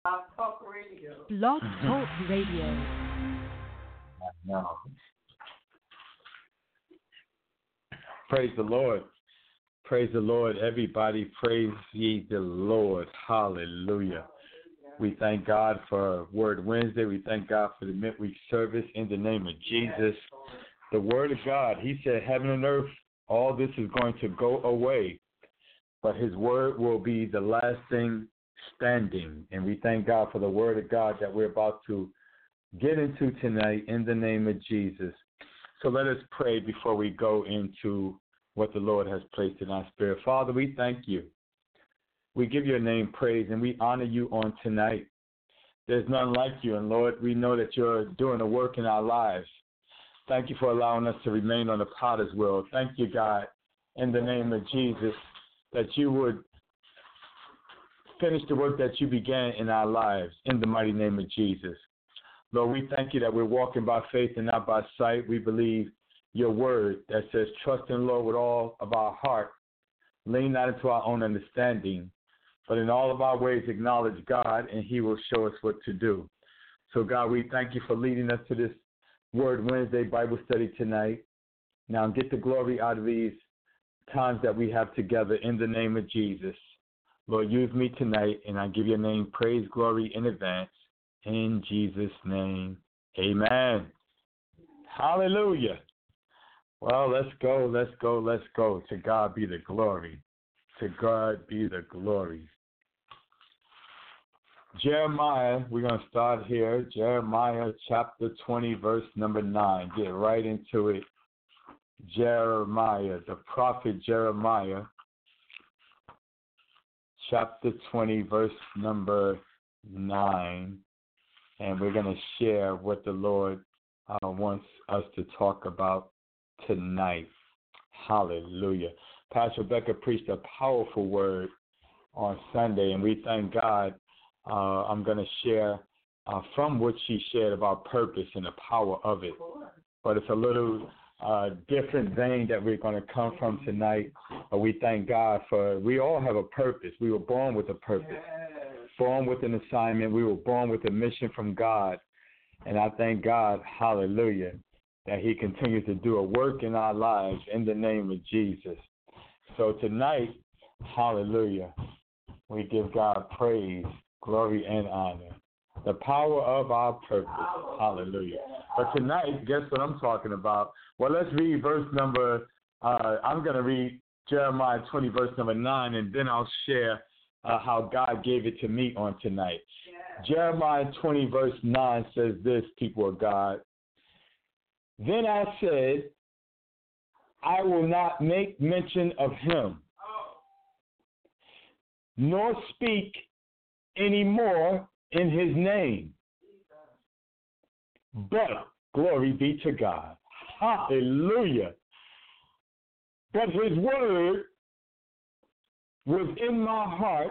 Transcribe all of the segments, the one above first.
Blog Talk Radio. No. Praise the Lord. Praise the Lord. Everybody, praise ye the Lord. Hallelujah. We thank God for Word Wednesday. We thank God for the midweek service in the name of Jesus. The Word of God, He said, heaven and earth, all this is going to go away, but His Word will be the last thing standing. And we thank God for the Word of God that we're about to get into tonight in the name of Jesus. So let us pray before we go into what the Lord has placed in our spirit. Father, we thank you. We give your name praise and we honor you on tonight. There's none like you, and Lord, we know that you're doing a work in our lives. Thank you for allowing us to remain on the potter's wheel. Thank you, God, in the name of Jesus, that you would finish the work that you began in our lives in the mighty name of Jesus. Lord, we thank you that we're walking by faith and not by sight. We believe your word that says, trust in the Lord with all of our heart, lean not into our own understanding, but in all of our ways acknowledge God, and he will show us what to do. So, God, we thank you for leading us to this Word Wednesday Bible study tonight. Now get the glory out of these times that we have together in the name of Jesus. Lord, use me tonight, and I give your name praise, glory in advance. In Jesus' name, amen. Hallelujah. Well, let's go. To God be the glory. To God be the glory. Jeremiah, we're going to start here. Jeremiah chapter 20, verse number 9. Get right into it. Jeremiah, the prophet Jeremiah, chapter 20, verse number 9. And we're going to share what the Lord wants us to talk about tonight. Hallelujah. Pastor Rebecca preached a powerful word on Sunday, and we thank God. I'm going to share from what she shared about purpose and the power of it. But it's a little different vein that we're going to come from tonight. But we thank God for, we all have a purpose. We were born with a purpose, born with an assignment. We were born with a mission from God. And I thank God, hallelujah, that he continues to do a work in our lives in the name of Jesus. So tonight, hallelujah, we give God praise, glory, and honor. The power of our purpose. Hallelujah. But tonight, guess what I'm talking about? Well, let's read verse number, I'm going to read Jeremiah 20, verse number 9, and then I'll share how God gave it to me on tonight. Yeah. Jeremiah 20, verse 9 says this, people of God. Then I said, I will not make mention of him, nor speak any more in his name. But glory be to God. Hallelujah. But his word was in my heart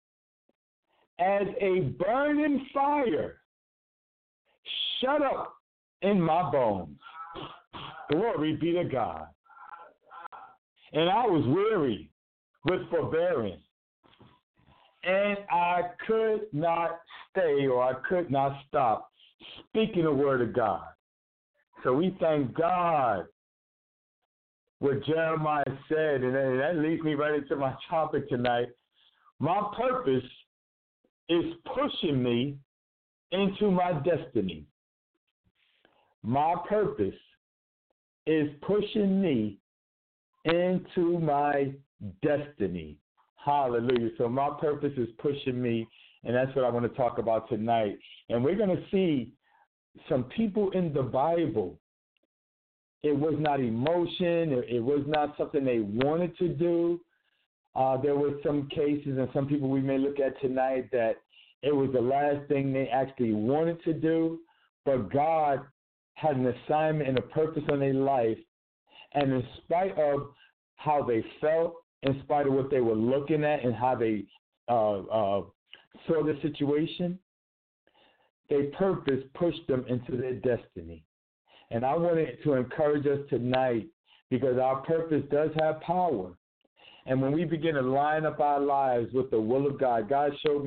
as a burning fire shut up in my bones. Glory be to God. And I was weary with forbearance, and I could not stay, or I could not stop speaking the word of God. So we thank God what Jeremiah said, and that leads me right into my topic tonight. My purpose is pushing me into my destiny. My purpose is pushing me into my destiny. Hallelujah. So my purpose is pushing me, and that's what I want to talk about tonight. And we're going to see some people in the Bible. It was not emotion. It was not something they wanted to do. There were some cases and some people we may look at tonight that it was the last thing they actually wanted to do, but God had an assignment and a purpose on their life, and in spite of how they felt, in spite of what they were looking at and how they saw the situation, their purpose pushed them into their destiny. And I wanted to encourage us tonight, because our purpose does have power. And when we begin to line up our lives with the will of God, God showed me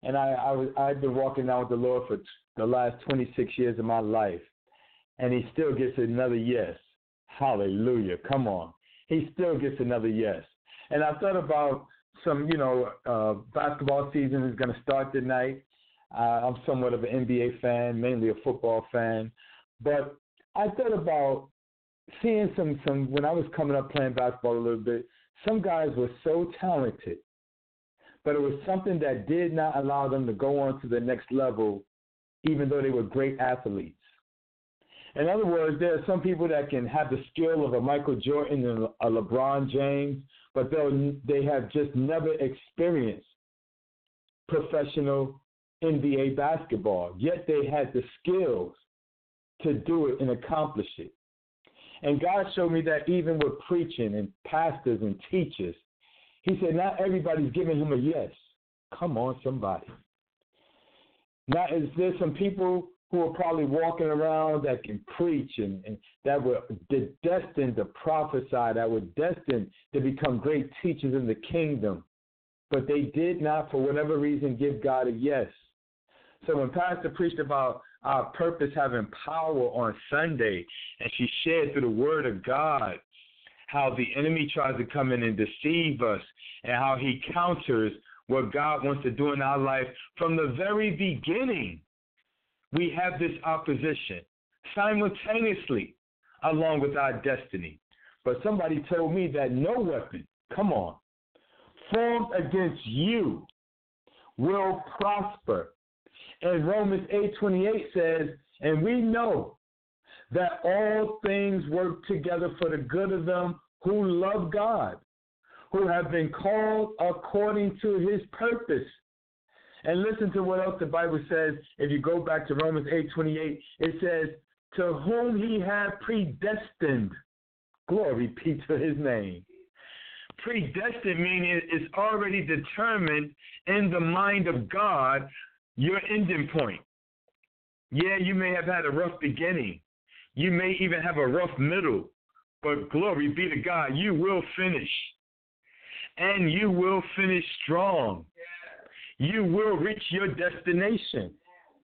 And I've been walking out with the Lord for the last 26 years of my life, and he still gets another yes. Hallelujah. Come on. He still gets another yes. And I thought about some, basketball season is going to start tonight. I'm somewhat of an NBA fan, mainly a football fan. But I thought about seeing some when I was coming up playing basketball a little bit, some guys were so talented, but it was something that did not allow them to go on to the next level, even though they were great athletes. In other words, there are some people that can have the skill of a Michael Jordan and a LeBron James, but they have just never experienced professional NBA basketball, yet they had the skills to do it and accomplish it. And God showed me that even with preaching and pastors and teachers, he said not everybody's giving him a yes. Come on, somebody. Now, there's some people who are probably walking around that can preach and that were destined to prophesy, that were destined to become great teachers in the kingdom, but they did not, for whatever reason, give God a yes. So when Pastor preached about our purpose having power on Sunday, and she shared through the Word of God how the enemy tries to come in and deceive us and how he counters what God wants to do in our life from the very beginning, we have this opposition simultaneously along with our destiny. But somebody told me that no weapon, come on, formed against you will prosper. And Romans 8:28 says, and we know that all things work together for the good of them who love God, who have been called according to his purpose. And listen to what else the Bible says. If you go back to Romans 8:28, it says, to whom he had predestined. Glory be to his name. Predestined meaning it's already determined in the mind of God your ending point. Yeah, you may have had a rough beginning. You may even have a rough middle. But glory be to God, you will finish. And you will finish strong. You will reach your destination.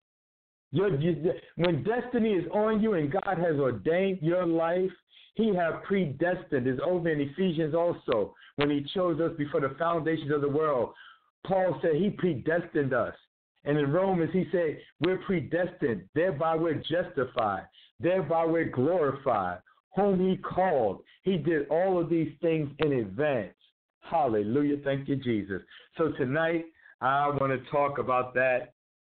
When destiny is on you and God has ordained your life, he has predestined. It's over in Ephesians also. When he chose us before the foundations of the world, Paul said he predestined us. And in Romans, he said, we're predestined. Thereby we're justified. Thereby we're glorified. Whom he called. He did all of these things in advance. Hallelujah. Thank you, Jesus. So tonight, I want to talk about that.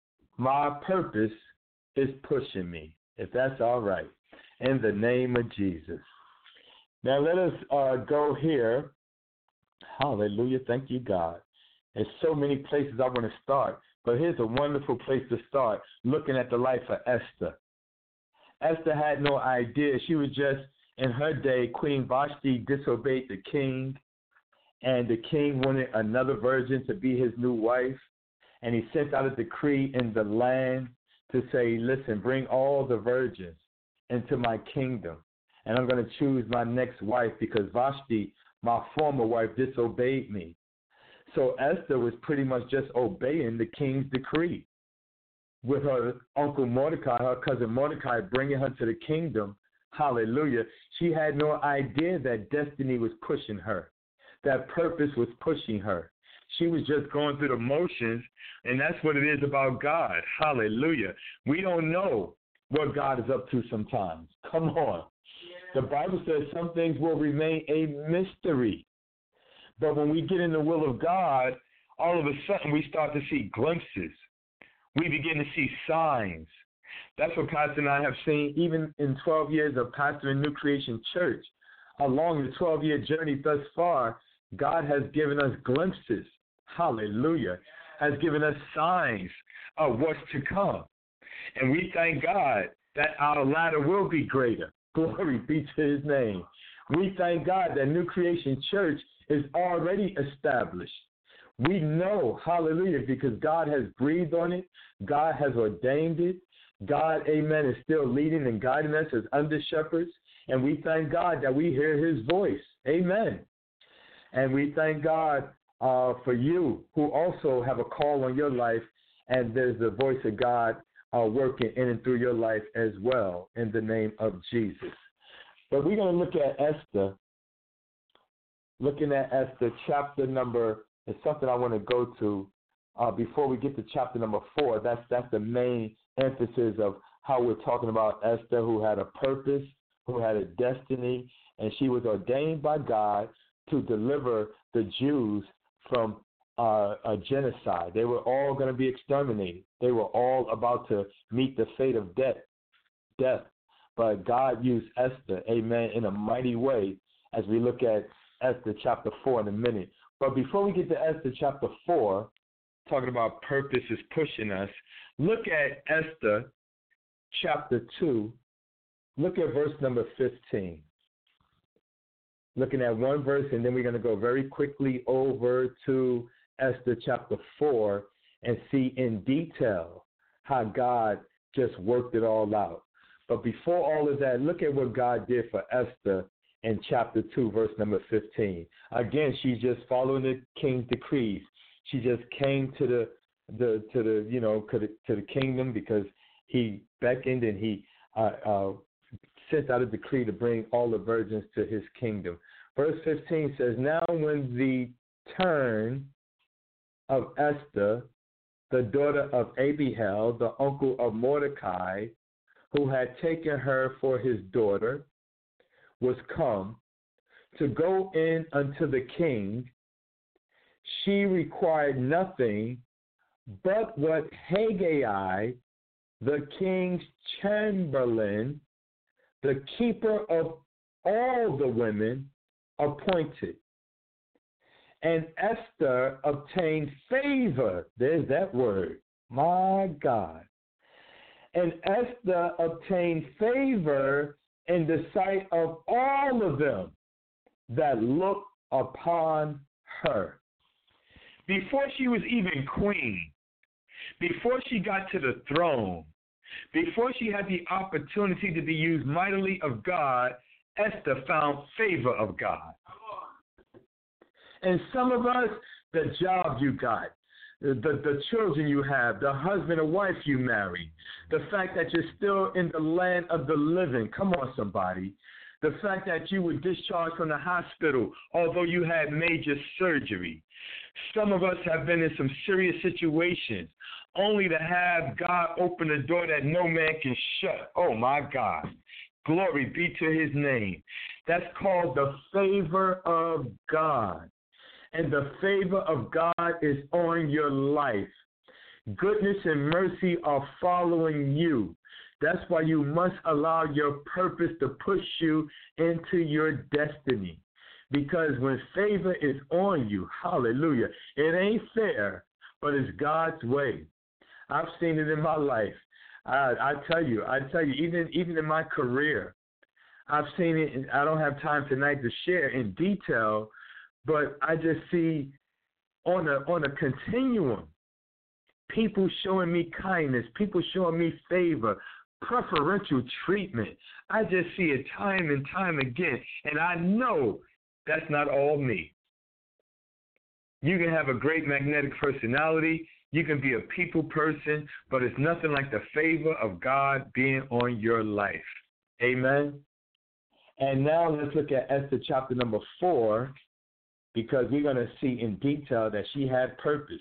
My purpose is pushing me, if that's all right, in the name of Jesus. Now let us go here. Hallelujah. Thank you, God. There's so many places I want to start, but here's a wonderful place to start, looking at the life of Esther. Esther had no idea. She was just, in her day, Queen Vashti disobeyed the king, and the king wanted another virgin to be his new wife, and he sent out a decree in the land to say, listen, bring all the virgins into my kingdom, and I'm going to choose my next wife because Vashti, my former wife, disobeyed me. So Esther was pretty much just obeying the king's decree. With her uncle Mordecai, her cousin Mordecai, bringing her to the kingdom, hallelujah, she had no idea that destiny was pushing her, that purpose was pushing her. She was just going through the motions, and that's what it is about God, hallelujah. We don't know what God is up to sometimes. Come on. The Bible says some things will remain a mystery. But when we get in the will of God, all of a sudden we start to see glimpses. We begin to see signs. That's what Pastor and I have seen even in 12 years of pastoring New Creation Church. Along the 12-year journey thus far, God has given us glimpses. Hallelujah. Has given us signs of what's to come. And we thank God that our latter will be greater. Glory be to his name. We thank God that New Creation Church is already established. We know, hallelujah, because God has breathed on it. God has ordained it. God, amen, is still leading and guiding us as under shepherds. And we thank God that we hear his voice. Amen. And we thank God for you who also have a call on your life and there's the voice of God working in and through your life as well in the name of Jesus. But we're going to look at Esther. Looking at Esther, chapter number, is something I want to go to before we get to chapter number 4. That's the main emphasis of how we're talking about Esther, who had a purpose, who had a destiny, and she was ordained by God to deliver the Jews from a genocide. They were all going to be exterminated. They were all about to meet the fate of death. But God used Esther, amen, in a mighty way as we look at Esther chapter 4 in a minute. But before we get to Esther chapter 4, talking about purpose is pushing us, look at Esther chapter 2. Look at verse number 15. Looking at one verse, and then we're going to go very quickly over to Esther chapter 4 and see in detail how God just worked it all out. But before all of that, look at what God did for Esther in chapter 2, verse number 15. Again, she's just following the king's decrees. She just came to the kingdom because he beckoned and he sent out a decree to bring all the virgins to his kingdom. Verse 15 says, "Now when the turn of Esther, the daughter of Abihail, the uncle of Mordecai, who had taken her for his daughter, was come to go in unto the king, she required nothing but what Haggai, the king's chamberlain, the keeper of all the women, appointed. And Esther obtained favor." There's that word. My God. "And Esther obtained favor in the sight of all of them that looked upon her." Before she was even queen, before she got to the throne, before she had the opportunity to be used mightily of God, Esther found favor of God. And some of us, the job you got, the children you have, the husband or wife you married, the fact that you're still in the land of the living. Come on, somebody. The fact that you were discharged from the hospital, although you had major surgery. Some of us have been in some serious situations, only to have God open a door that no man can shut. Oh, my God. Glory be to his name. That's called the favor of God. And the favor of God is on your life. Goodness and mercy are following you. That's why you must allow your purpose to push you into your destiny. Because when favor is on you, hallelujah, it ain't fair, but it's God's way. I've seen it in my life. I tell you, even in my career, I've seen it. And I don't have time tonight to share in detail, but I just see on a continuum, people showing me kindness, people showing me favor, preferential treatment. I just see it time and time again, and I know that's not all me. You can have a great magnetic personality. You can be a people person, but it's nothing like the favor of God being on your life. Amen. And now let's look at Esther chapter number 4, because we're going to see in detail that she had purpose.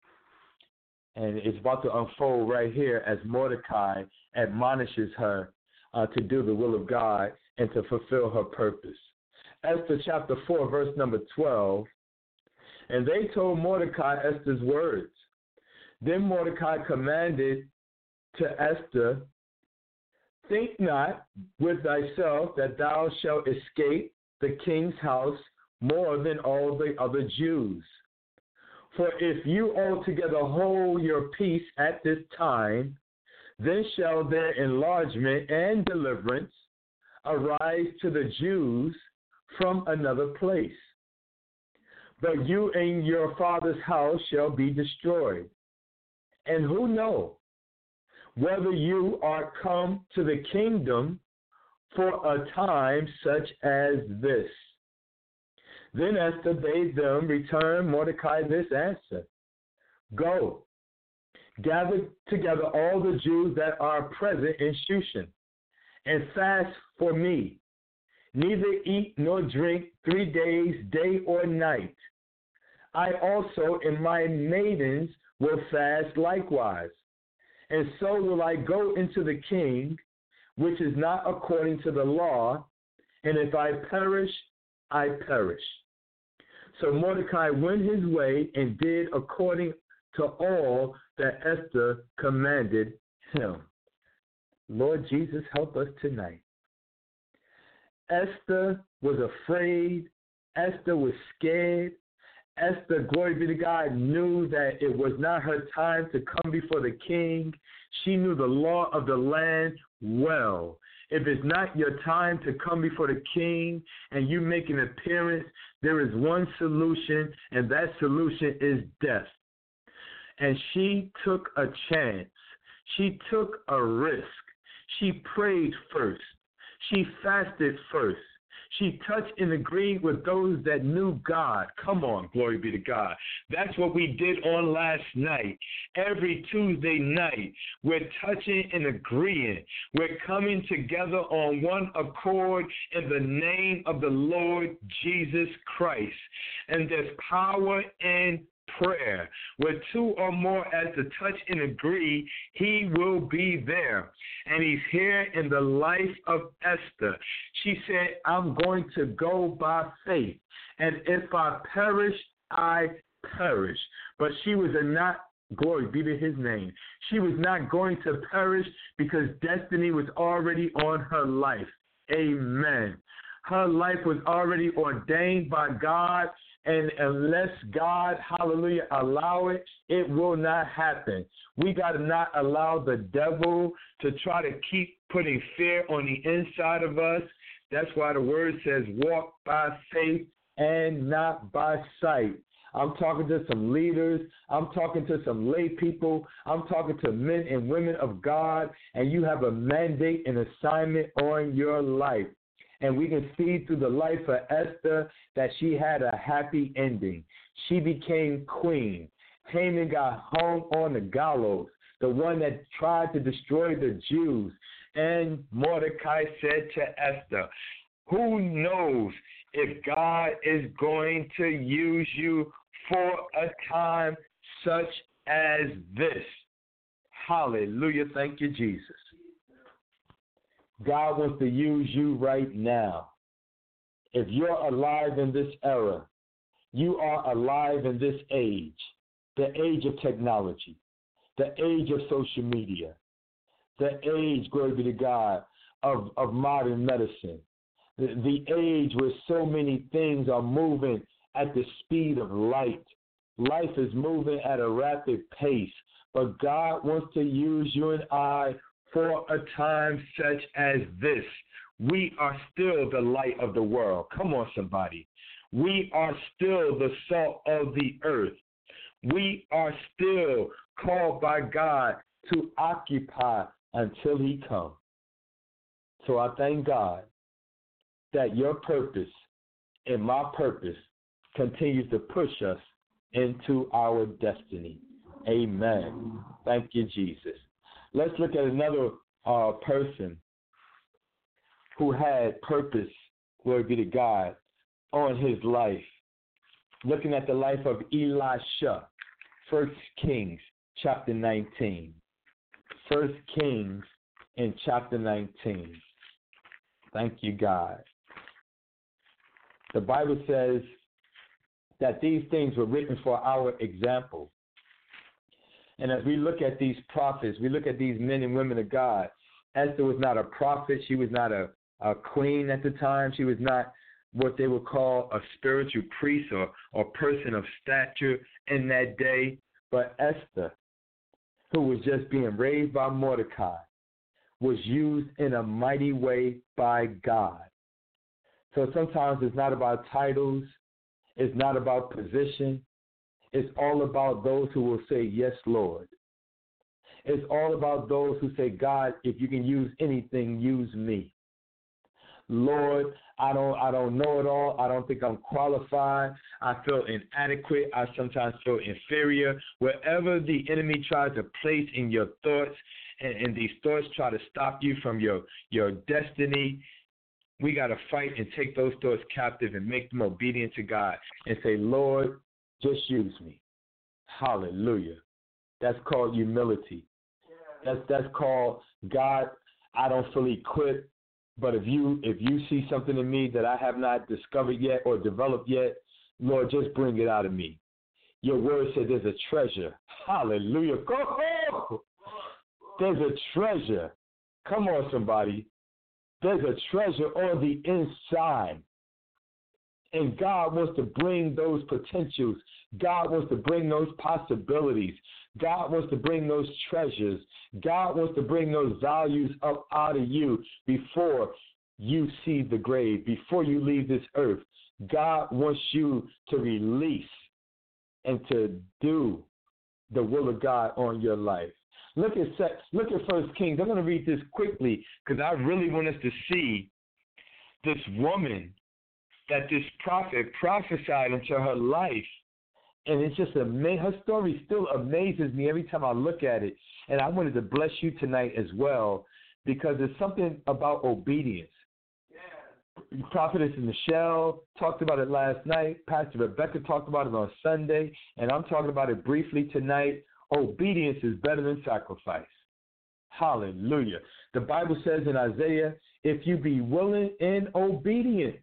And it's about to unfold right here as Mordecai admonishes her to do the will of God and to fulfill her purpose. Esther chapter 4, verse number 12. "And they told Mordecai Esther's words. Then Mordecai commanded to Esther, Think not with thyself that thou shalt escape the king's house more than all the other Jews. For if you altogether hold your peace at this time, then shall their enlargement and deliverance arise to the Jews from another place. But you and your father's house shall be destroyed. And who know whether you are come to the kingdom for a time such as this? Then Esther bade them return Mordecai this answer. Go, gather together all the Jews that are present in Shushan, and fast for me. Neither eat nor drink 3 days, day or night. I also and my maidens will fast likewise. And so will I go into the king, which is not according to the law, and if I perish, I perish. So Mordecai went his way and did according to all that Esther commanded him. Lord Jesus, help us tonight. Esther was afraid. Esther was scared. Esther, glory be to God, knew that it was not her time to come before the king. She knew the law of the land well. If it's not your time to come before the king and you make an appearance, there is one solution, and that solution is death. And she took a chance. She took a risk. She prayed first. She fasted first. She touched and agreed with those that knew God. Come on, glory be to God. That's what we did on last night. Every Tuesday night, we're touching and agreeing. We're coming together on one accord in the name of the Lord Jesus Christ. And there's power in prayer. Where two or more as to touch and agree, he will be there. And he's here in the life of Esther. She said, I'm going to go by faith. And if I perish, I perish. But she was not, glory be to his name, she was not going to perish because destiny was already on her life. Amen. Her life was already ordained by God. And unless God, hallelujah, allow it, it will not happen. We got to not allow the devil to try to keep putting fear on the inside of us. That's why the word says walk by faith and not by sight. I'm talking to some leaders. I'm talking to some lay people. I'm talking to men and women of God, and you have a mandate and assignment on your life. And we can see through the life of Esther that she had a happy ending. She became queen. Haman got hung on the gallows, the one that tried to destroy the Jews. And Mordecai said to Esther, who knows if God is going to use you for a time such as this? Hallelujah. Thank you, Jesus. God wants to use you right now. If you're alive in this era, you are alive in this age, the age of technology, the age of social media, the age, glory be to God, of modern medicine, the age where so many things are moving at the speed of light. Life is moving at a rapid pace, but God wants to use you and I for a time such as this. We are still the light of the world. Come on, somebody. We are still the salt of the earth. We are still called by God to occupy until he comes. So I thank God that your purpose and my purpose continues to push us into our destiny. Amen. Thank you, Jesus. Let's look at another person who had purpose, glory be to God, on his life. Looking at the life of Elisha, 1 Kings chapter 19. 1 Kings in chapter 19. Thank you, God. The Bible says that these things were written for our example. And as we look at these prophets, we look at these men and women of God. Esther was not a prophet. She was not a queen at the time. She was not what they would call a spiritual priest or person of stature in that day. But Esther, who was just being raised by Mordecai, was used in a mighty way by God. So sometimes it's not about titles. It's not about position. It's all about those who will say, yes, Lord. It's all about those who say, God, if you can use anything, use me. Lord, I don't know it all. I don't think I'm qualified. I feel inadequate. I sometimes feel inferior. Wherever the enemy tries to place in your thoughts, and these thoughts try to stop you from your destiny, we got to fight and take those thoughts captive and make them obedient to God and say, Lord, just use me. Hallelujah. That's called humility. That's called, God, I don't feel equipped, but if you see something in me that I have not discovered yet or developed yet, Lord, just bring it out of me. Your word said there's a treasure. Hallelujah. Go! There's a treasure. Come on, somebody. There's a treasure on the inside. And God wants to bring those potentials. God wants to bring those possibilities. God wants to bring those treasures. God wants to bring those values up out of you before you see the grave, before you leave this earth. God wants you to release and to do the will of God on your life. Look at 1 Kings. I'm going to read this quickly because I really want us to see this woman that this prophet prophesied into her life. And it's just amazing. Her story still amazes me every time I look at it. And I wanted to bless you tonight as well because there's something about obedience. Yeah. Prophetess Michelle talked about it last night. Pastor Rebecca talked about it on Sunday. And I'm talking about it briefly tonight. Obedience is better than sacrifice. Hallelujah. The Bible says in Isaiah, if you be willing in obedience,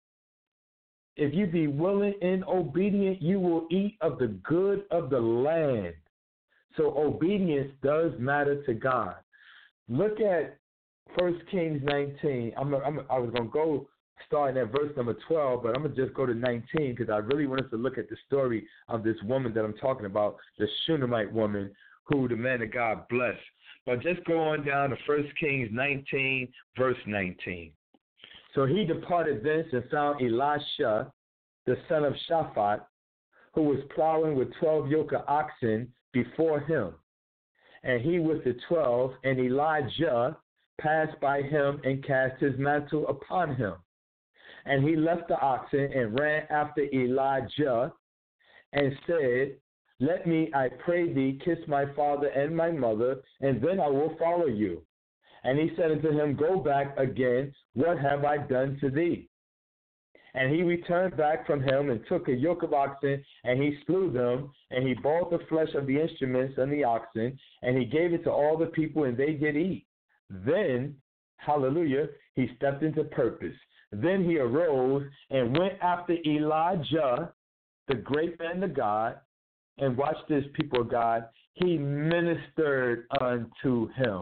if you be willing and obedient, you will eat of the good of the land. So obedience does matter to God. Look at 1 Kings 19. I was going to go starting at verse number 12, but I'm going to just go to 19 because I really want us to look at the story of this woman that I'm talking about, the Shunammite woman who the man of God blessed. But just go on down to 1 Kings 19, verse 19. So he departed thence and found Elisha, the son of Shaphat, who was plowing with 12 yoke of oxen before him. And he with the 12, and Elijah passed by him and cast his mantle upon him. And he left the oxen and ran after Elijah and said, let me, I pray thee, kiss my father and my mother, and then I will follow you. And he said unto him, go back again, what have I done to thee? And he returned back from him and took a yoke of oxen, and he slew them, and he boiled the flesh of the instruments and the oxen, and he gave it to all the people, and they did eat. Then, hallelujah, he stepped into purpose. Then he arose and went after Elijah, the great man of God, and watch this, people of God, he ministered unto him.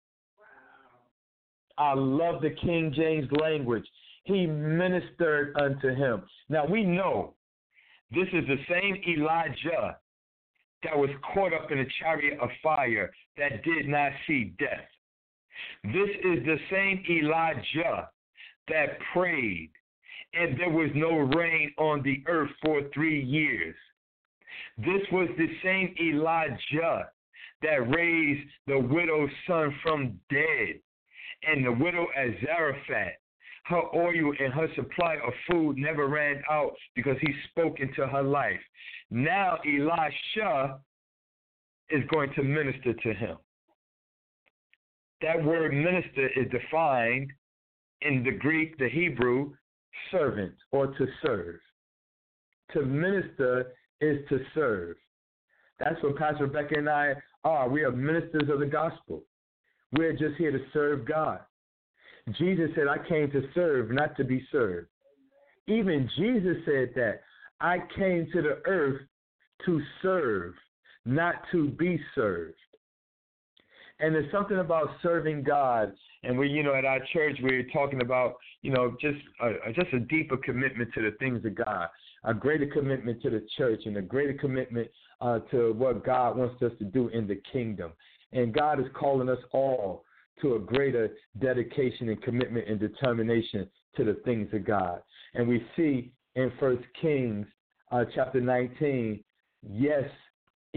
I love the King James language. He ministered unto him. Now we know this is the same Elijah that was caught up in a chariot of fire that did not see death. This is the same Elijah that prayed and there was no rain on the earth for 3 years. This was the same Elijah that raised the widow's son from dead. And the widow at Zarephath, her oil and her supply of food never ran out because he spoke into her life. Now Elisha is going to minister to him. That word minister is defined in the Greek, the Hebrew, servant or to serve. To minister is to serve. That's what Pastor Rebecca and I are. We are ministers of the gospel. We're just here to serve God. Jesus said, I came to serve, not to be served. Even Jesus said that. I came to the earth to serve, not to be served. And there's something about serving God. And we, at our church, we're talking about, just a deeper commitment to the things of God, a greater commitment to the church, and a greater commitment to what God wants us to do in the kingdom. And God is calling us all to a greater dedication and commitment and determination to the things of God. And we see in 1 Kings chapter 19, yes,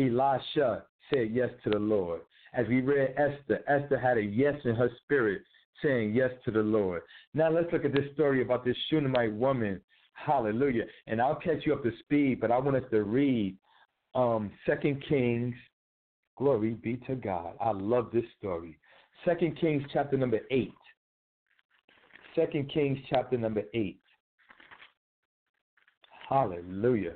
Elisha said yes to the Lord. As we read Esther had a yes in her spirit saying yes to the Lord. Now let's look at this story about this Shunammite woman. Hallelujah. And I'll catch you up to speed, but I want us to read 2 Kings. Glory be to God. I love this story. 2 Kings chapter number 8. 2 Kings chapter number 8. Hallelujah.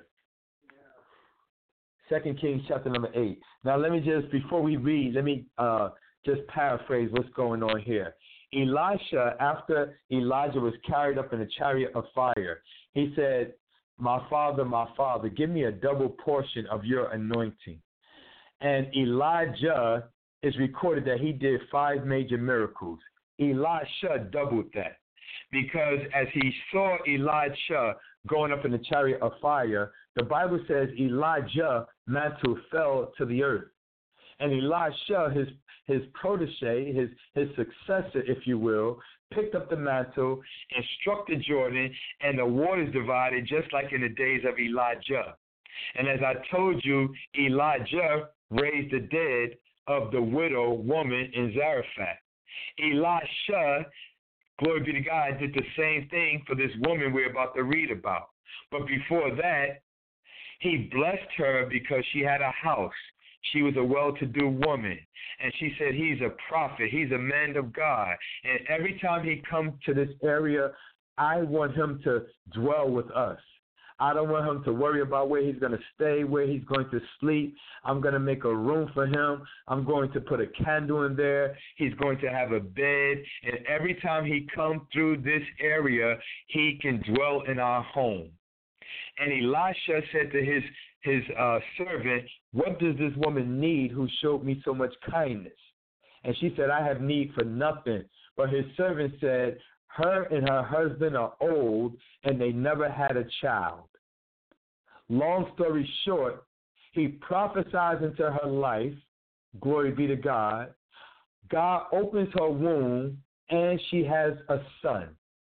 2 Kings chapter number 8. Now let me just, before we read, let me just paraphrase what's going on here. Elisha, after Elijah was carried up in a chariot of fire, he said, my father, give me a double portion of your anointing. And Elijah is recorded that he did 5 major miracles. Elisha doubled that, because as he saw Elisha going up in the chariot of fire, the Bible says Elijah's mantle fell to the earth. And Elisha, his protege, his successor, if you will, picked up the mantle and struck the Jordan, and the waters divided just like in the days of Elijah. And as I told you, Elijah raised the dead of the widow woman in Zarephath. Elisha, glory be to God, did the same thing for this woman we're about to read about. But before that, he blessed her because she had a house. She was a well-to-do woman. And she said, he's a prophet. He's a man of God. And every time he comes to this area, I want him to dwell with us. I don't want him to worry about where he's going to stay, where he's going to sleep. I'm going to make a room for him. I'm going to put a candle in there. He's going to have a bed. And every time he comes through this area, he can dwell in our home. And Elisha said to his servant, what does this woman need who showed me so much kindness? And she said, I have need for nothing. But his servant said, her and her husband are old, and they never had a child. Long story short, he prophesies into her life, glory be to God. God opens her womb, and she has a son.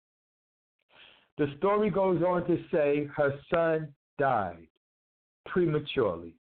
The story goes on to say her son died prematurely.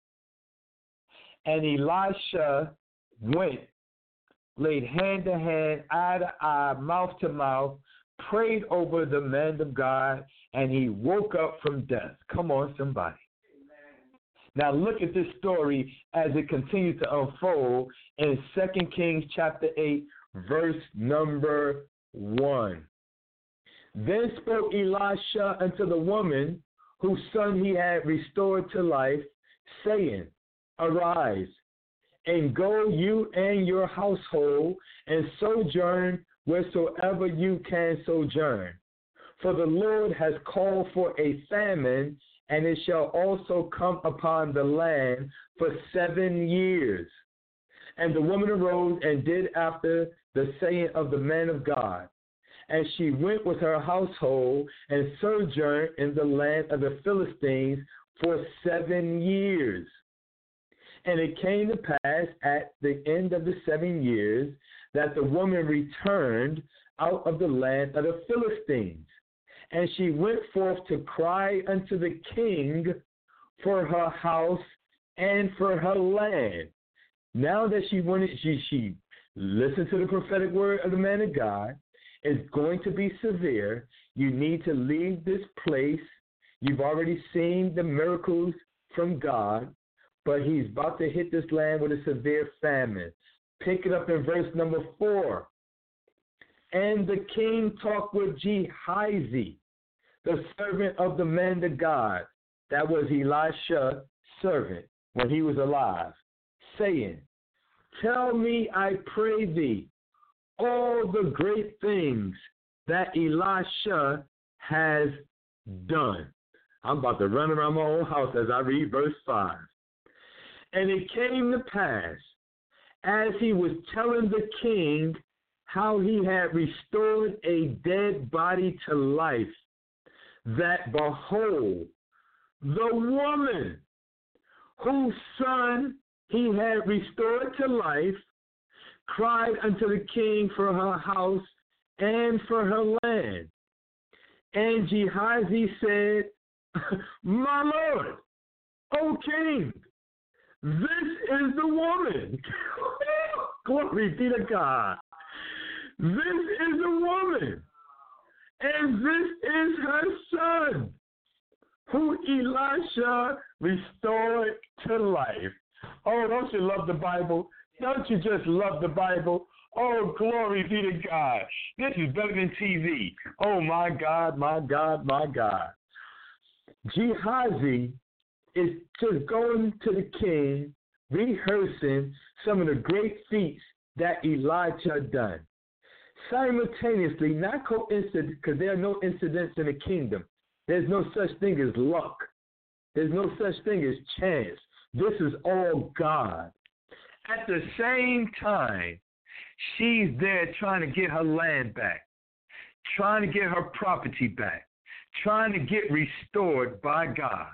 And Elisha went, laid hand to hand, eye to eye, mouth to mouth, prayed over the man of God, and he woke up from death. Come on, somebody. Now look at this story as it continues to unfold in 2 Kings chapter 8, verse number 1. Then spoke Elisha unto the woman whose son he had restored to life, saying, arise, and go you and your household, and sojourn wheresoever you can sojourn. For the Lord has called for a famine, and it shall also come upon the land for 7 years. And the woman arose and did after the saying of the man of God. And she went with her household and sojourned in the land of the Philistines for 7 years. And it came to pass at the end of the 7 years that the woman returned out of the land of the Philistines. And she went forth to cry unto the king for her house and for her land. Now that she listened to the prophetic word of the man of God, it's going to be severe. You need to leave this place. You've already seen the miracles from God, but he's about to hit this land with a severe famine. Pick it up in verse number 4. And the king talked with Gehazi, the servant of the man of God. That was Elisha's servant when he was alive, saying, tell me, I pray thee, all the great things that Elisha has done. I'm about to run around my own house as I read verse 5. And it came to pass, as he was telling the king how he had restored a dead body to life, that behold, the woman whose son he had restored to life cried unto the king for her house and for her land. And Gehazi said, my lord, O king, this is the woman. Glory be to God. This is a woman, and this is her son, who Elisha restored to life. Oh, don't you love the Bible? Don't you just love the Bible? Oh, glory be to God. This is better than TV. Oh, my God, my God, my God. Gehazi is just going to the king, rehearsing some of the great feats that Elijah done. Simultaneously, not coincident, because there are no incidents in the kingdom. There's no such thing as luck. There's no such thing as chance. This is all God. At the same time, she's there trying to get her land back, trying to get her property back, trying to get restored by God.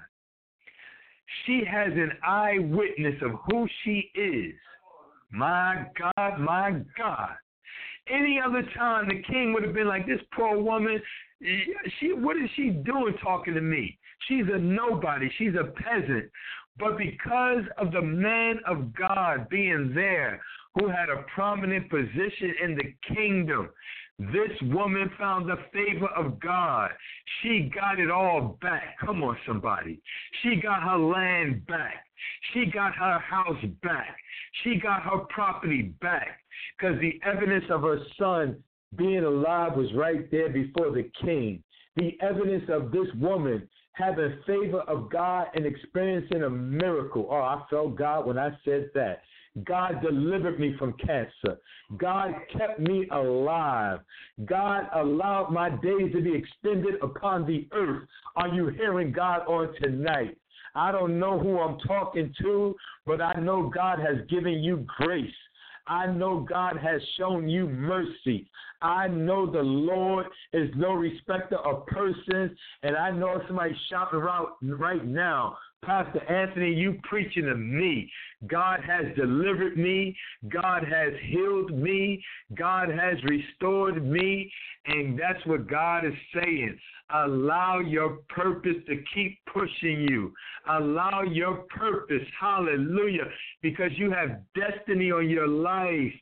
She has an eyewitness of who she is. My God, my God. Any other time, the king would have been like, this poor woman, what is she doing talking to me? She's a nobody. She's a peasant. But because of the man of God being there, who had a prominent position in the kingdom, this woman found the favor of God. She got it all back. Come on, somebody. She got her land back. She got her house back. She got her property back, because the evidence of her son being alive was right there before the king. The evidence of this woman having favor of God and experiencing a miracle. Oh, I felt God when I said that. God delivered me from cancer. God kept me alive. God allowed my days to be extended upon the earth. Are you hearing God on tonight? I don't know who I'm talking to, but I know God has given you grace. I know God has shown you mercy. I know the Lord is no respecter of persons, and I know somebody shouting around right now, Pastor Anthony, you preaching to me. God has delivered me. God has healed me. God has restored me. And that's what God is saying. Allow your purpose to keep pushing you. Allow your purpose, hallelujah, because you have destiny on your life.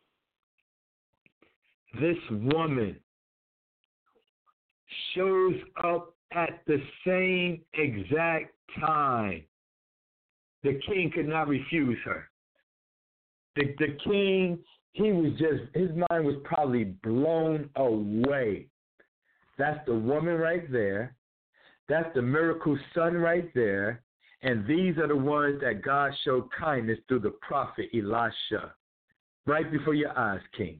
This woman shows up at the same exact time. The king could not refuse her. The king, his mind was probably blown away. That's the woman right there. That's the miracle son right there. And these are the ones that God showed kindness through the prophet Elisha. Right before your eyes, king.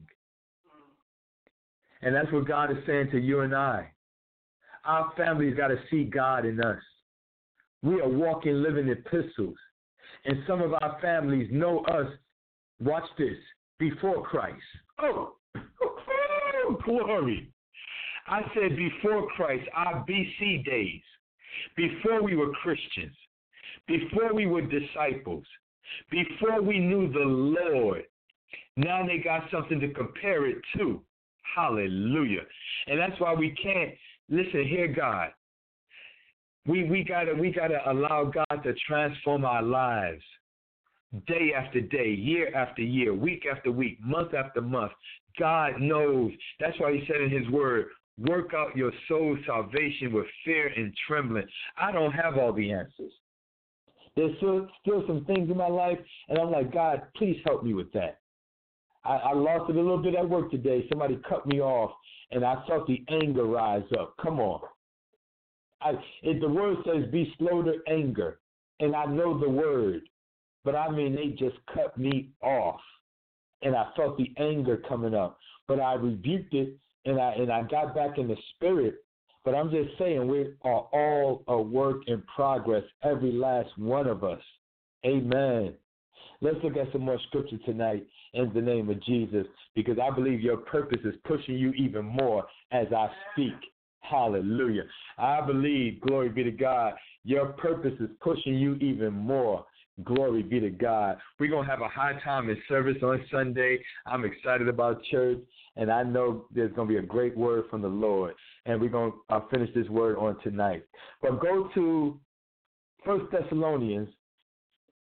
And that's what God is saying to you and I. Our family's got to see God in us. We are walking, living epistles. And some of our families know us, watch this, before Christ. Oh, glory. I said before Christ, our BC days, before we were Christians, before we were disciples, before we knew the Lord. Now they got something to compare it to. Hallelujah. And that's why we can't, listen, hear God. We gotta allow God to transform our lives day after day, year after year, week after week, month after month. God knows. That's why he said in his word, work out your soul's salvation with fear and trembling. I don't have all the answers. There's still some things in my life, and I'm like, God, please help me with that. I lost it a little bit at work today. Somebody cut me off, and I felt the anger rise up. Come on. If the word says be slow to anger, and I know the word, but I mean they just cut me off, and I felt the anger coming up. But I rebuked it, and I got back in the spirit. But I'm just saying we are all a work in progress, every last one of us. Amen. Let's look at some more scripture tonight in the name of Jesus, because I believe your purpose is pushing you even more as I speak. Hallelujah. I believe, glory be to God, your purpose is pushing you even more. Glory be to God. We're going to have a high time in service on Sunday. I'm excited about church, and I know there's going to be a great word from the Lord. And we're going to finish this word on tonight. But go to 1 Thessalonians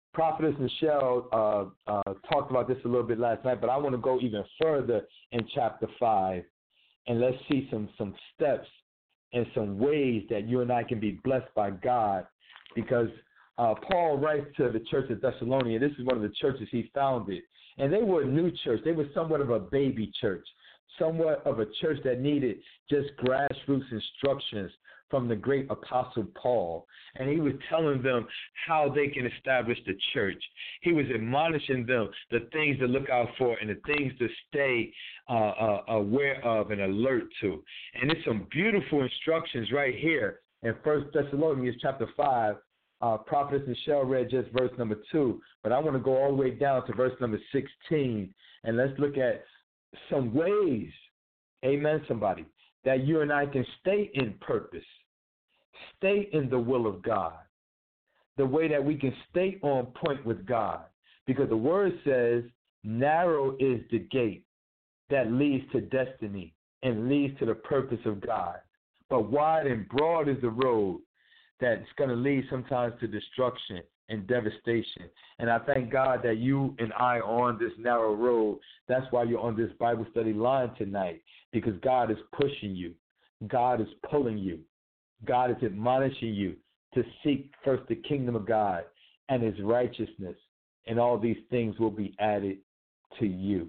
Prophetess Michelle talked about this a little bit last night, but I want to go even further in chapter 5, and let's see some steps and some ways that you and I can be blessed by God, because Paul writes to the church of Thessalonica. This is one of the churches he founded, and they were a new church. They were somewhat of a baby church, somewhat of a church that needed just grassroots instructions from the great apostle Paul. And he was telling them how they can establish the church. He was admonishing them the things to look out for and the things to stay aware of and alert to. And there's some beautiful instructions right here in 1 Thessalonians chapter 5. Prophetess Michelle read just verse number 2, but I want to go all the way down to verse number 16, and let's look at some ways, amen, somebody, that you and I can stay in purpose, stay in the will of God, the way that we can stay on point with God, because the word says narrow is the gate that leads to destiny and leads to the purpose of God, but wide and broad is the road that's going to lead sometimes to destruction and devastation. And I thank God that you and I are on this narrow road. That's why you're on this Bible study line tonight, because God is pushing you. God is pulling you. God is admonishing you to seek first the kingdom of God and his righteousness, and all these things will be added to you.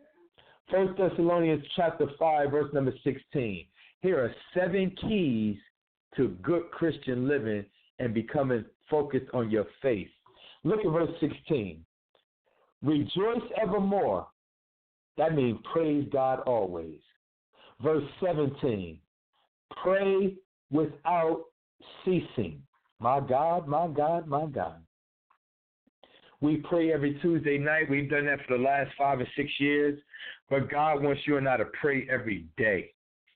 1 Thessalonians chapter 5, verse number 16. Here are 7 keys to good Christian living and becoming focused on your faith. Look at verse 16. Rejoice evermore. That means praise God always. Verse 17. Pray without ceasing. My God, my God, my God. We pray every Tuesday night. We've done that for the last 5 or 6 years. But God wants you and I to pray every day.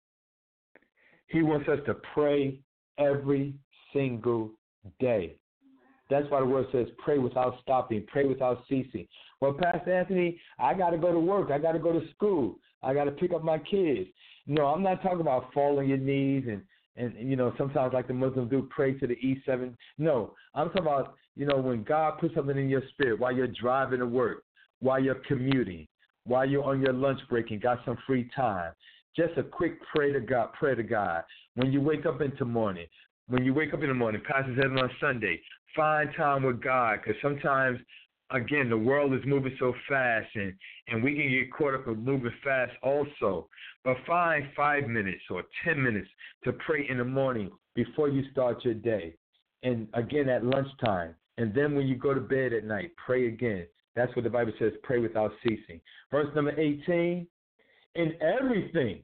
He wants us to pray every single day. That's why the word says pray without stopping, pray without ceasing. Well, Pastor Anthony, I got to go to work. I got to go to school. I got to pick up my kids. No, I'm not talking about fall on your knees and you know, sometimes like the Muslims do, pray to the E7. No, I'm talking about, you know, when God puts something in your spirit while you're driving to work, while you're commuting, while you're on your lunch break and got some free time. Just a quick prayer to God. When you wake up in the morning, Pastor said on Sunday, find time with God, because sometimes, again, the world is moving so fast, and we can get caught up in moving fast also. But find 5 minutes or 10 minutes to pray in the morning before you start your day, and again at lunchtime, and then when you go to bed at night, pray again. That's what the Bible says, pray without ceasing. Verse number 18, in everything,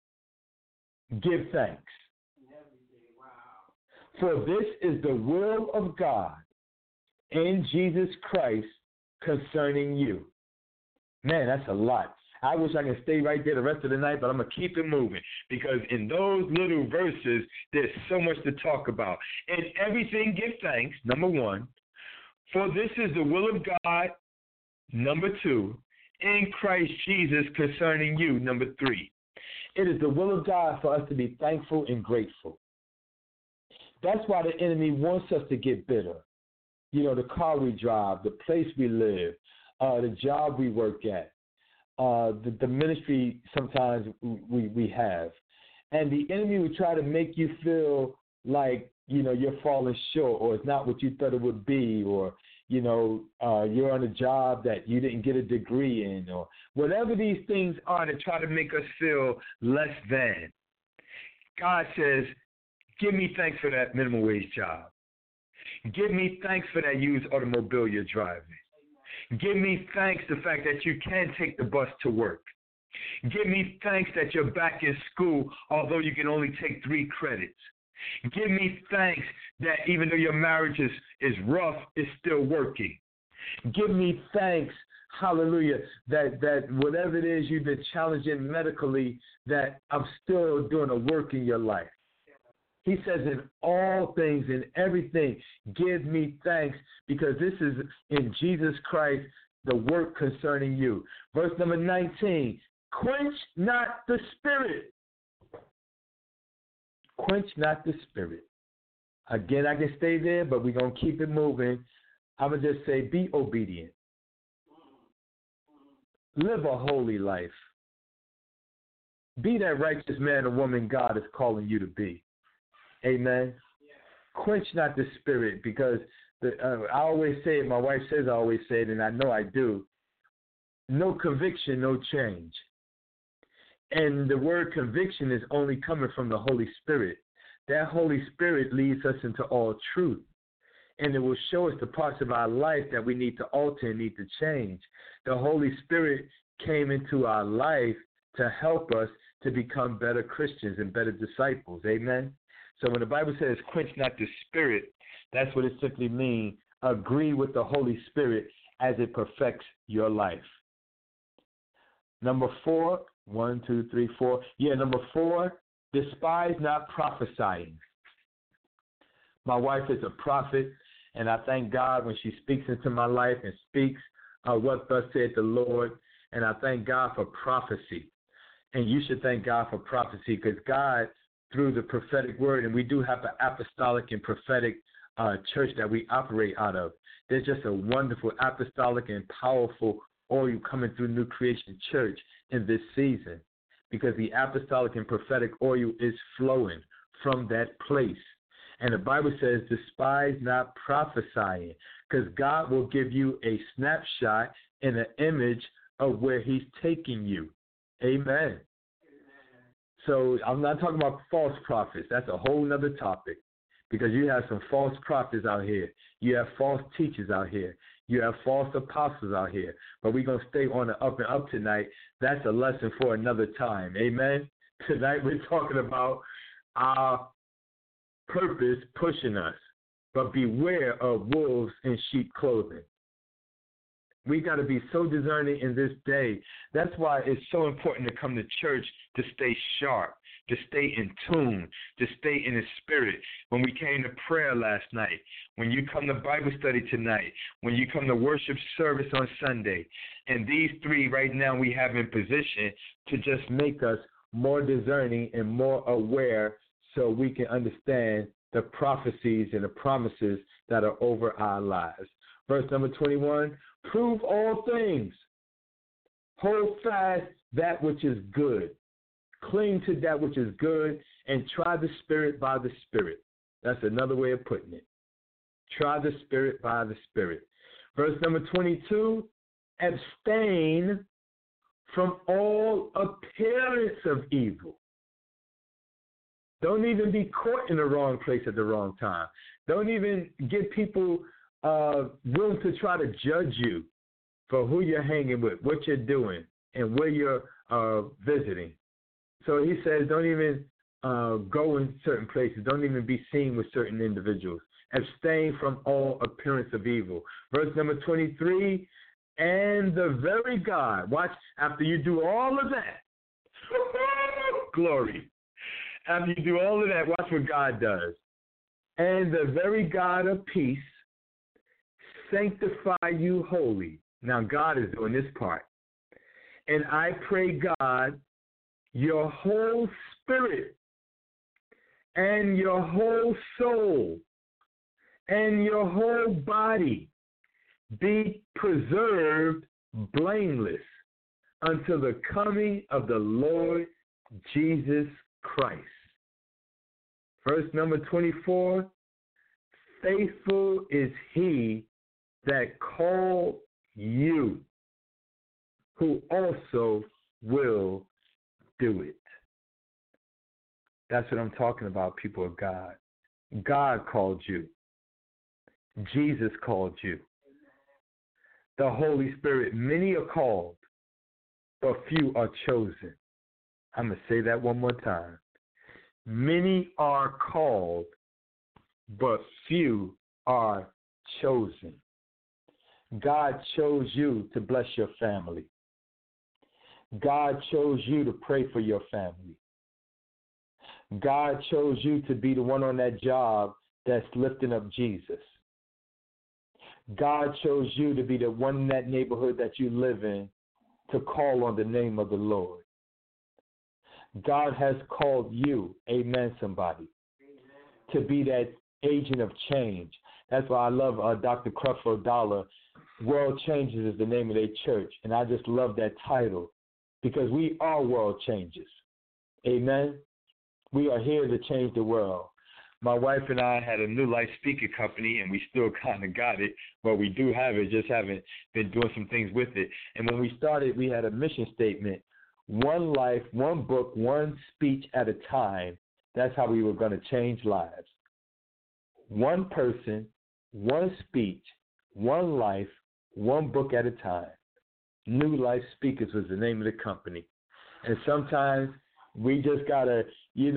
give thanks. For this is the will of God in Jesus Christ concerning you. Man, that's a lot. I wish I could stay right there the rest of the night, but I'm going to keep it moving, because in those little verses, there's so much to talk about. In everything, give thanks, number 1. For this is the will of God, number 2. In Christ Jesus concerning you, number 3. It is the will of God for us to be thankful and grateful. That's why the enemy wants us to get bitter. You know, the car we drive, the place we live, the job we work at, the ministry sometimes we have. And the enemy will try to make you feel like, you know, you're falling short, or it's not what you thought it would be, or, you know, you're on a job that you didn't get a degree in, or whatever these things are to try to make us feel less than. God says, give me thanks for that minimum wage job. Give me thanks for that used automobile you're driving. Give me thanks the fact that you can take the bus to work. Give me thanks that you're back in school, although you can only take 3 credits. Give me thanks that even though your marriage is rough, it's still working. Give me thanks, hallelujah, that whatever it is you've been challenged in medically, that I'm still doing a work in your life. He says in all things, in everything, give me thanks, because this is in Jesus Christ, the work concerning you. Verse number 19, quench not the spirit. Quench not the spirit. Again, I can stay there, but we're going to keep it moving. I'm going to just say be obedient. Live a holy life. Be that righteous man or woman God is calling you to be. Amen. Quench not the spirit, because I always say it, my wife says I always say it, and I know I do. No conviction, no change. And the word conviction is only coming from the Holy Spirit. That Holy Spirit leads us into all truth. And it will show us the parts of our life that we need to alter and need to change. The Holy Spirit came into our life to help us to become better Christians and better disciples. Amen? So when the Bible says quench not the spirit, that's what it simply means. Agree with the Holy Spirit as it perfects your life. Number 4, 1, 2, 3, 4. Number 4, despise not prophesying. My wife is a prophet, and I thank God when she speaks into my life and speaks what thus said the Lord, and I thank God for prophecy. And you should thank God for prophecy, because God, through the prophetic word, and we do have an apostolic and prophetic church that we operate out of. There's just a wonderful apostolic and powerful oil coming through New Creation Church in this season, because the apostolic and prophetic oil is flowing from that place. And the Bible says, despise not prophesying, because God will give you a snapshot and an image of where he's taking you. Amen. So I'm not talking about false prophets. That's a whole other topic, because you have some false prophets out here. You have false teachers out here. You have false apostles out here. But we're going to stay on the up and up tonight. That's a lesson for another time. Amen. Tonight we're talking about our purpose pushing us. But beware of wolves in sheep clothing. We got to be so discerning in this day. That's why it's so important to come to church, to stay sharp, to stay in tune, to stay in the spirit. When we came to prayer last night, when you come to Bible study tonight, when you come to worship service on Sunday, and these 3 right now we have in position to just make us more discerning and more aware, so we can understand the prophecies and the promises that are over our lives. Verse number 21, prove all things. Hold fast that which is good. Cling to that which is good, and try the Spirit by the Spirit. That's another way of putting it. Try the Spirit by the Spirit. Verse number 22, abstain from all appearance of evil. Don't even be caught in the wrong place at the wrong time. Don't even get people room to try to judge you for who you're hanging with, what you're doing, and where you're visiting. So he says don't even go in certain places. Don't even be seen with certain individuals. Abstain from all appearance of evil. Verse number 23, and the very God, watch, after you do all of that, glory. After you do all of that, watch what God does. And the very God of peace sanctify you wholly. Now, God is doing this part. And I pray, God, your whole spirit and your whole soul and your whole body be preserved blameless until the coming of the Lord Jesus Christ. Verse number 24, faithful is he that called you, who also will do it. That's what I'm talking about, people of God. God called you. Jesus called you. The Holy Spirit, many are called, but few are chosen. I'm going to say that one more time. Many are called, but few are chosen. God chose you to bless your family. God chose you to pray for your family. God chose you to be the one on that job that's lifting up Jesus. God chose you to be the one in that neighborhood that you live in to call on the name of the Lord. God has called you, amen, somebody, to be that agent of change. That's why I love Dr. Creflo Dollar. World Changers is the name of their church, and I just love that title because we are world changers. Amen. We are here to change the world. My wife and I had a New Life speaker company, and we still kind of got it. Well, we do have it, just haven't been doing some things with it. And when we started, we had a mission statement: one life, one book, one speech at a time. That's how we were going to change lives. One person, one speech, one life, one book at a time. New Life Speakers was the name of the company. And sometimes we just got to,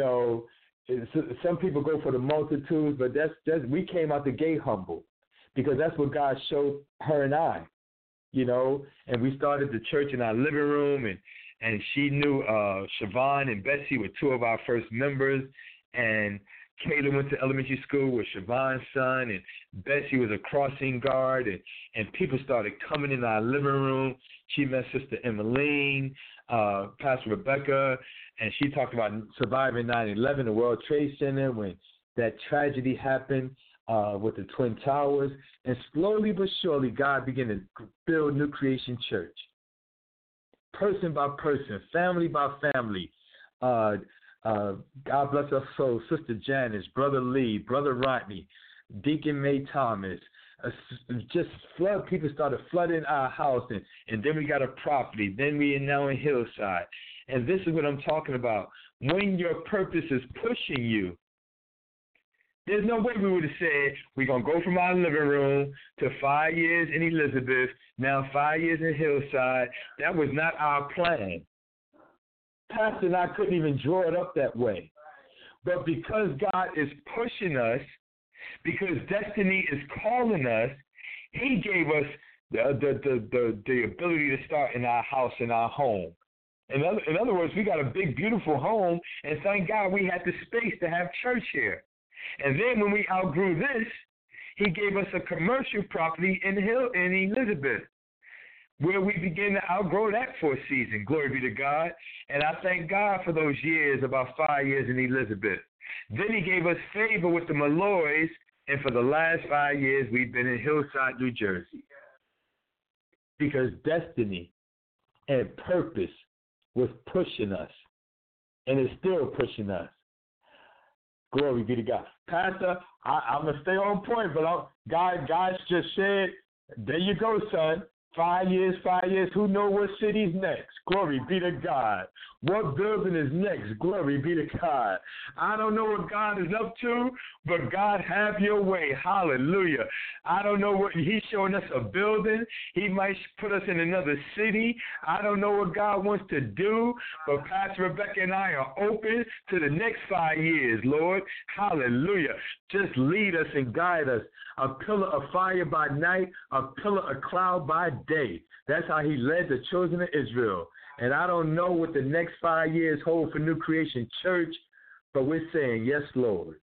some people go for the multitudes, but we came out the gate humble because that's what God showed her and I, and we started the church in our living room, and she knew Siobhan and Betsy were two of our first members, and Kayla went to elementary school with Siobhan's son, and Betsy was a crossing guard, and people started coming in our living room. She met Sister Emmeline, Pastor Rebecca, and she talked about surviving 9/11, the World Trade Center, when that tragedy happened with the Twin Towers. And slowly but surely, God began to build New Creation Church. Person by person, family by family. God bless our soul, Sister Janice, Brother Lee, Brother Rodney, Deacon May Thomas. Just people started flooding our house, and then we got a property. Then we are now in Hillside. And this is what I'm talking about. When your purpose is pushing you, there's no way we would have said, we're going to go from our living room to 5 years in Elizabeth, now 5 years in Hillside. That was not our plan. Pastor and I couldn't even draw it up that way. But because God is pushing us, because destiny is calling us, he gave us the ability to start in our house, in our home. In other words, we got a big, beautiful home, and thank God we had the space to have church here. And then when we outgrew this, he gave us a commercial property in Elizabeth, where we began to outgrow that for a season. Glory be to God. And I thank God for those years, about 5 years in Elizabeth. Then he gave us favor with the Malloys, and for the last 5 years, we've been in Hillside, New Jersey. Because destiny and purpose was pushing us, and it's still pushing us. Glory be to God. Pastor, I'm going to stay on point, but God just said, there you go, son. 5 years, 5 years. Who knows what city's next? Glory be to God. What building is next? Glory be to God. I don't know what God is up to, but God, have your way. Hallelujah. I don't know what he's showing us a building. He might put us in another city. I don't know what God wants to do, but Pastor Rebecca and I are open to the next 5 years, Lord. Hallelujah. Just lead us and guide us. A pillar of fire by night, a pillar of cloud by day. That's how he led the children of Israel. And I don't know what the next 5 years hold for New Creation Church, but we're saying, yes, Lord.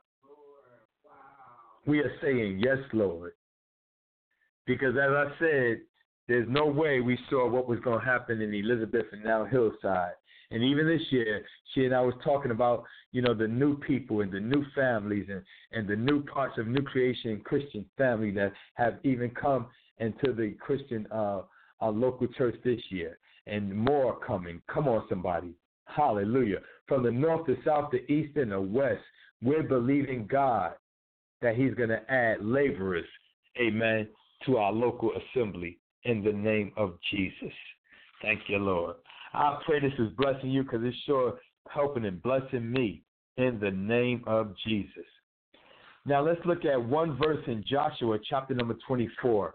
We are saying, yes, Lord. Because as I said, there's no way we saw what was going to happen in Elizabeth and now Hillside. And even this year, she and I was talking about, the new people and the new families and the new parts of New Creation Christian family that have even come into the Christian our local church this year. And more coming. Come on, somebody. Hallelujah. From the north, the south, the east, and the west, we're believing God that he's going to add laborers, amen, to our local assembly in the name of Jesus. Thank you, Lord. I pray this is blessing you because it's sure helping and blessing me in the name of Jesus. Now let's look at one verse in Joshua chapter number 24.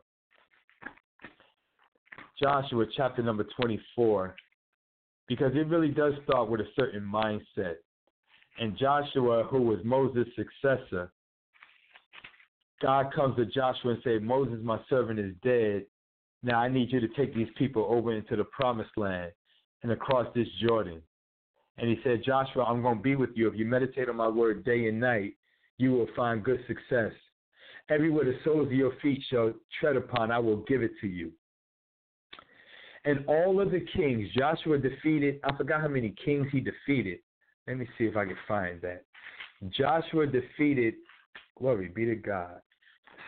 Joshua chapter number 24, because it really does start with a certain mindset. And Joshua, who was Moses' successor, God comes to Joshua and says, Moses, my servant, is dead. Now I need you to take these people over into the promised land and across this Jordan. And he said, Joshua, I'm going to be with you. If you meditate on my word day and night, you will find good success. Everywhere the soles of your feet shall tread upon, I will give it to you. And all of the kings, Joshua defeated, I forgot how many kings he defeated. Let me see if I can find that. Joshua defeated, glory be to God.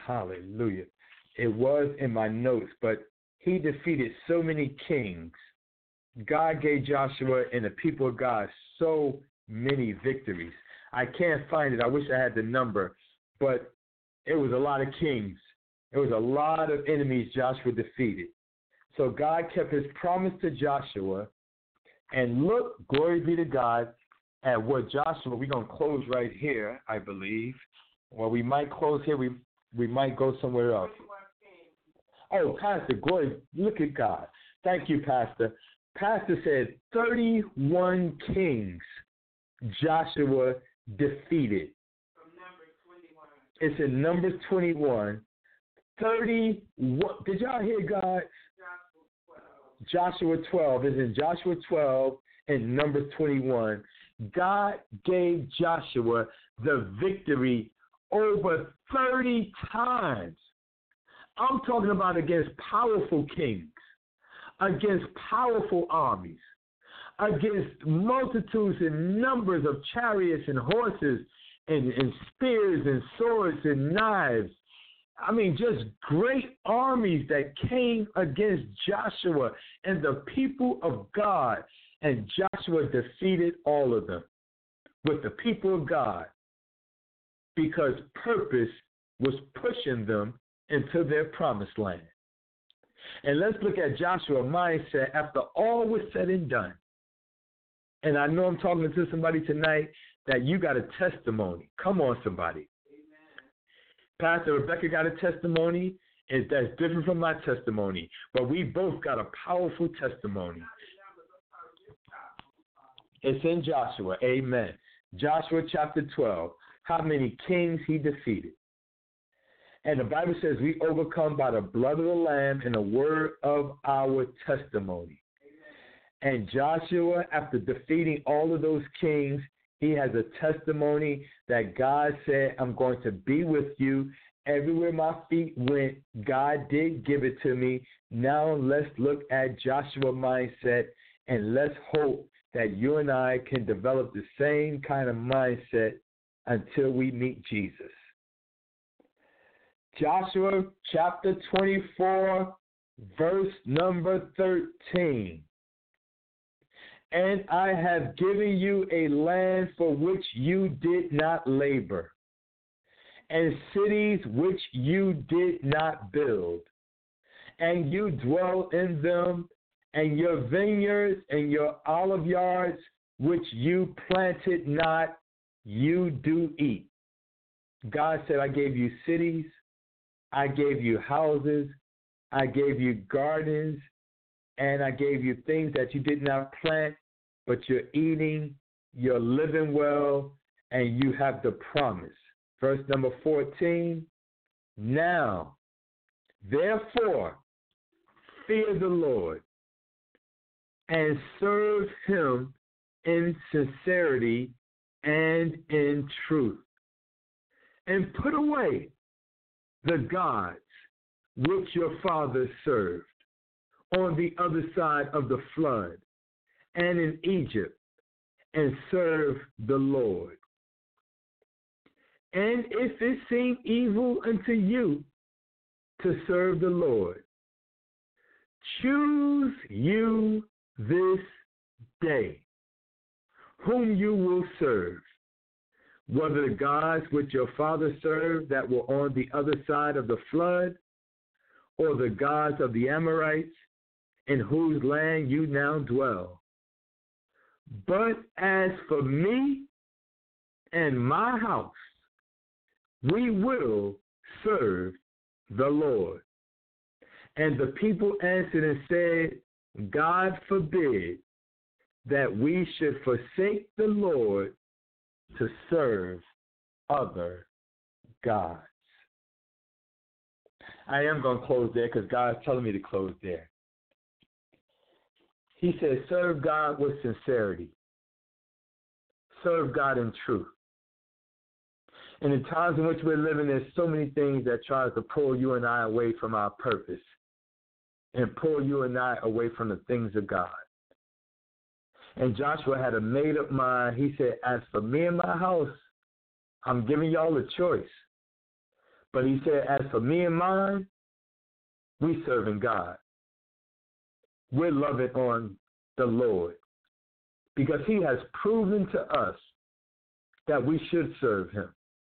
Hallelujah. It was in my notes, but he defeated so many kings. God gave Joshua and the people of God so many victories. I can't find it. I wish I had the number, but it was a lot of kings. It was a lot of enemies Joshua defeated. So God kept his promise to Joshua. And look, glory be to God, at what Joshua, we're going to close right here, I believe. Well, we might close here. We might go somewhere else. Oh, Pastor, glory, look at God. Thank you, Pastor. Pastor said 31 kings Joshua defeated. From Numbers 21. It's in Numbers 21. 31. Did y'all hear God? Joshua 12 is in Joshua 12 and Numbers 21. God gave Joshua the victory over 30 times. I'm talking about against powerful kings, against powerful armies, against multitudes and numbers of chariots and horses and spears and swords and knives. I mean, just great armies that came against Joshua and the people of God. And Joshua defeated all of them with the people of God because purpose was pushing them into their promised land. And let's look at Joshua's mindset after all was said and done. And I know I'm talking to somebody tonight that you got a testimony. Come on, somebody. Pastor Rebecca got a testimony that's different from my testimony, but we both got a powerful testimony. It's in Joshua, amen. Joshua chapter 12, how many kings he defeated. And the Bible says we overcome by the blood of the Lamb and the word of our testimony. And Joshua, after defeating all of those kings, he has a testimony that God said, I'm going to be with you. Everywhere my feet went, God did give it to me. Now let's look at Joshua's mindset, and let's hope that you and I can develop the same kind of mindset until we meet Jesus. Joshua chapter 24, verse number 13. And I have given you a land for which you did not labor, and cities which you did not build, and you dwell in them, and your vineyards and your olive yards which you planted not, you do eat. God said, I gave you cities, I gave you houses, I gave you gardens, and I gave you things that you did not plant, but you're eating, you're living well, and you have the promise. Verse number 14, now, therefore, fear the Lord and serve him in sincerity and in truth, and put away the gods which your fathers served on the other side of the flood and in Egypt, and serve the Lord. And if it seem evil unto you to serve the Lord, choose you this day whom you will serve, whether the gods which your fathers served that were on the other side of the flood, or the gods of the Amorites in whose land you now dwell. But as for me and my house, we will serve the Lord. And the people answered and said, God forbid that we should forsake the Lord to serve other gods. I am going to close there because God's telling me to close there. He says, serve God with sincerity. Serve God in truth. And in times in which we're living, there's so many things that try to pull you and I away from our purpose and pull you and I away from the things of God. And Joshua had a made-up mind. He said, as for me and my house, I'm giving y'all a choice. But he said, as for me and mine, we serving God. We're loving on the Lord because he has proven to us that we should serve him.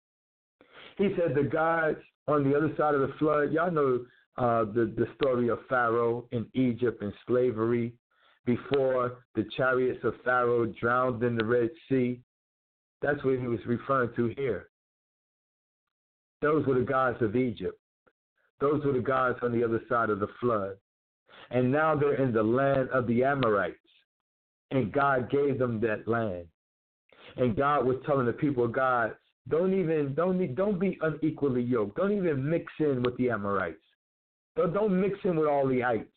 He said the gods on the other side of the flood, y'all know the story of Pharaoh in Egypt in slavery before the chariots of Pharaoh drowned in the Red Sea. That's what he was referring to here. Those were the gods of Egypt. Those were the gods on the other side of the flood. And now they're in the land of the Amorites. And God gave them that land. And God was telling the people of God, don't be unequally yoked. Don't even mix in with the Amorites. Don't mix in with all the ites.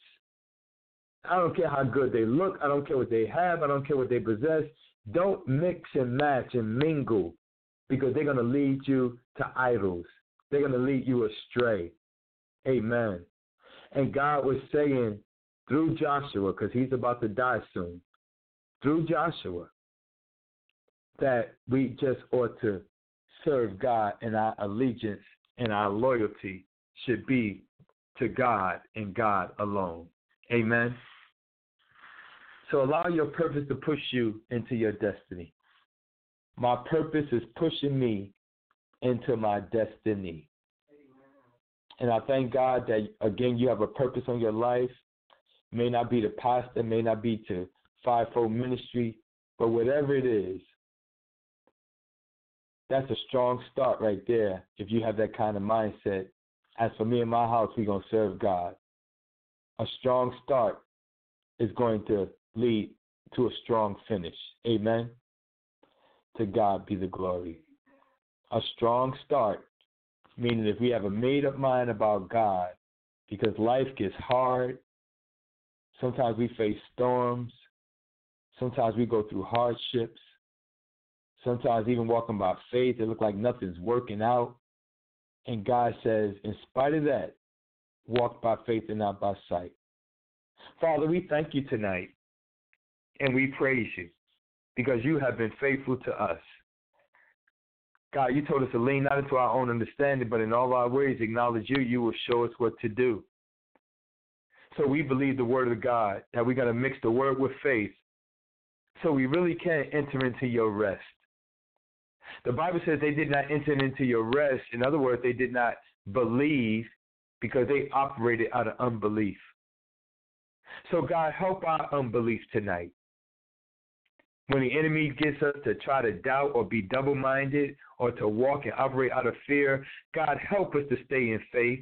I don't care how good they look. I don't care what they have. I don't care what they possess. Don't mix and match and mingle because they're going to lead you to idols. They're going to lead you astray. Amen. And God was saying through Joshua, because he's about to die soon, through Joshua, that we just ought to serve God, and our allegiance and our loyalty should be to God and God alone. Amen. So allow your purpose to push you into your destiny. My purpose is pushing me into my destiny. And I thank God that, again, you have a purpose on your life. It may not be to pastor, may not be to fivefold ministry, but whatever it is, that's a strong start right there if you have that kind of mindset. As for me and my house, we're going to serve God. A strong start is going to lead to a strong finish. Amen. To God be the glory. A strong start, meaning if we have a made-up mind about God, because life gets hard, sometimes we face storms, sometimes we go through hardships, sometimes even walking by faith, it looks like nothing's working out. And God says, in spite of that, walk by faith and not by sight. Father, we thank you tonight, and we praise you because you have been faithful to us. God, you told us to lean not into our own understanding, but in all our ways acknowledge you. You will show us what to do. So we believe the word of God, that we're going to mix the word with faith so we really can enter into your rest. The Bible says they did not enter into your rest. In other words, they did not believe because they operated out of unbelief. So, God, help our unbelief tonight. When the enemy gets us to try to doubt or be double-minded or to walk and operate out of fear, God, help us to stay in faith.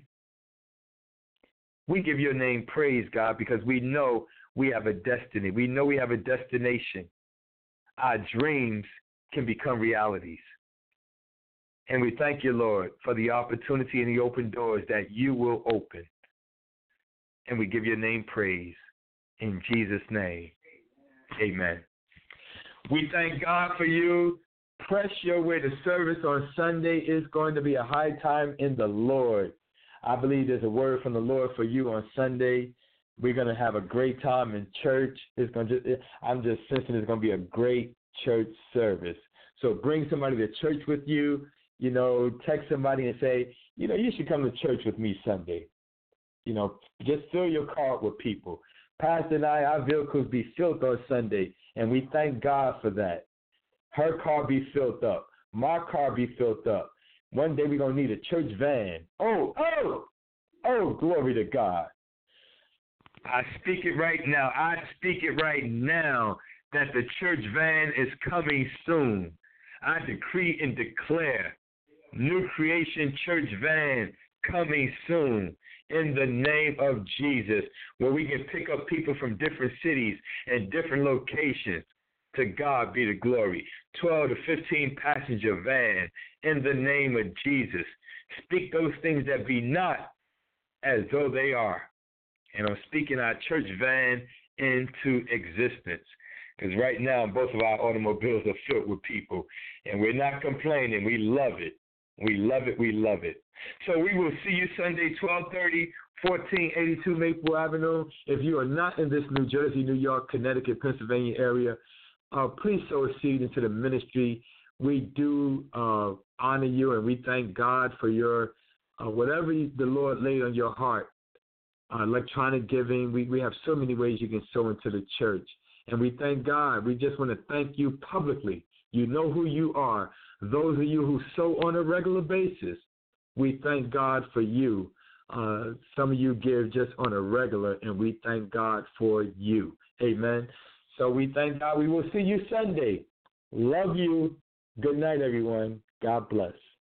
We give your name praise, God, because we know we have a destiny. We know we have a destination. Our dreams can become realities. And we thank you, Lord, for the opportunity and the open doors that you will open. And we give your name praise. In Jesus' name, amen. We thank God for you. Press your way to service on Sunday. It's going to be a high time in the Lord. I believe there's a word from the Lord for you on Sunday. We're going to have a great time in church. I'm just sensing it's going to be a great church service. So bring somebody to church with you. You know, text somebody and say, you know, you should come to church with me Sunday. You know, just fill your car with people. Pastor and I, our vehicles be filled on Sunday, and we thank God for that. Her car be filled up. My car be filled up. One day we're going to need a church van. Oh, glory to God. I speak it right now. That the church van is coming soon. I decree and declare New Creation Church van coming soon in the name of Jesus, where we can pick up people from different cities and different locations. To God be the glory. 12 to 15 passenger van in the name of Jesus. Speak those things that be not as though they are. And I'm speaking our church van into existence. Because right now, both of our automobiles are filled with people. And we're not complaining. We love it. We love it. We love it. So we will see you Sunday, 12:30, 1482 Maple Avenue. If you are not in this New Jersey, New York, Connecticut, Pennsylvania area, please sow a seed into the ministry. We do honor you, and we thank God for your whatever the Lord laid on your heart, electronic giving. We have so many ways you can sow into the church. And we thank God. We just want to thank you publicly. You know who you are. Those of you who sow on a regular basis, we thank God for you. Some of you give just on a regular, and we thank God for you. Amen. So we thank God. We will see you Sunday. Love you. Good night, everyone. God bless.